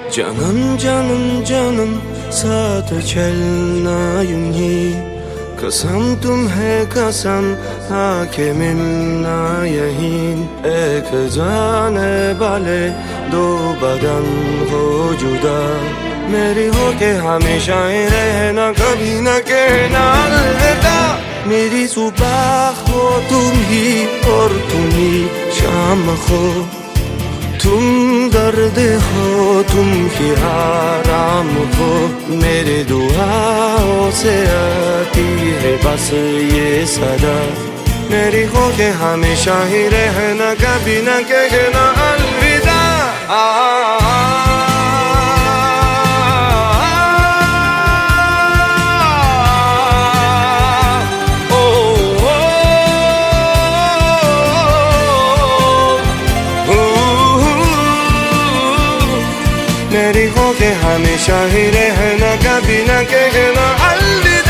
Canım canım canım साथ चलना यूं ही कसम तुम्हें कसम आके मिलना यहीं एक जाने वाले दो बदन हो जुदा मेरी हो के हमेशा ही रहना कभी न कहना अलविदा मेरी सुबह हो तुम ही और तुम ही शाम हो तुम दर्द हो तुम ही आराम हो मेरे दुआओं से आती है बस ये सदा मेरी हो के हमेशा ही रहना कभी न कहना अलविदा मेरी हो के हमेशा ही रहना कभी न कहना अलविदा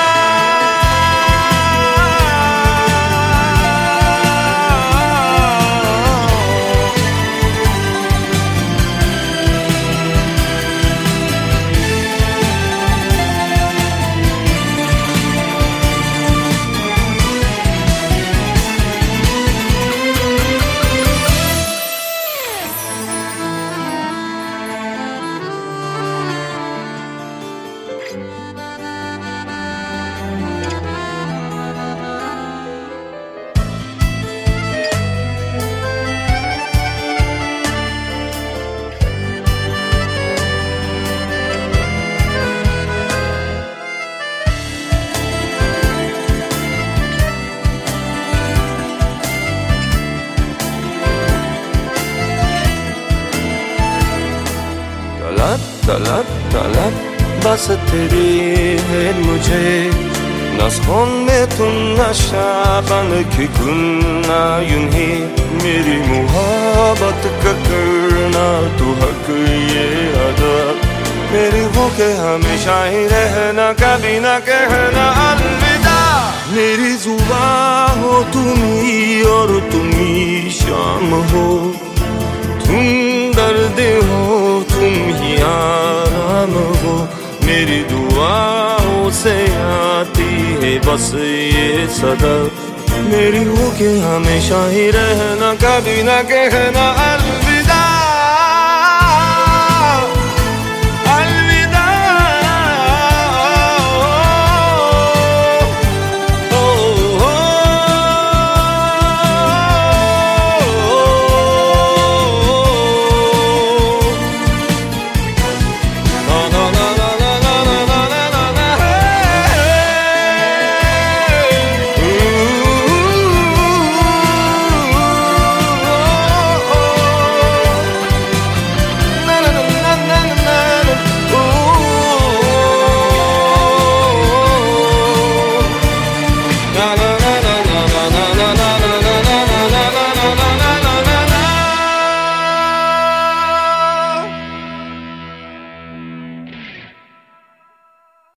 तलब तलब बस तेरी है मुझे नस्खों में तुम नशा बन के गुना यूं ही मेरी मुहब्बत का करना तू हक ये अदा मेरी हो के हमेशा ही रहना कभी न कहना अलविदा मेरी जुबान हो तुम ही और तुम ही शाम हो तुम दर्द हो तुम ही आराम हो मेरी दुआओं से आती है बस ये सदा मेरी हो के हमेशा ही रहना कभी न कहना अलविदा